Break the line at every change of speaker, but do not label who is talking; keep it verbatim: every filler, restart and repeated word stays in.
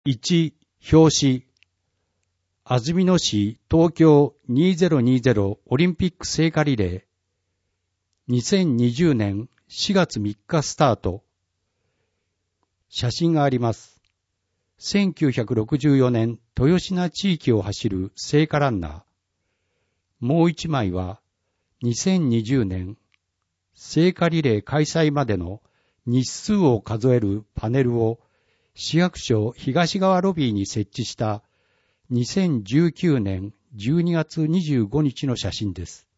いち、表紙。安曇野市東京にせんにじゅうオリンピック聖火リレー。にせんにじゅうねんしがつみっかスタート。写真があります。せんきゅうひゃくろくじゅうよねん豊品地域を走る聖火ランナー。もう一枚はにせんにじゅうねん聖火リレー開催までの日数を数えるパネルを市役所東側ロビーに設置したにせんじゅうきゅうねんじゅうにがつにじゅうごにちの写真です。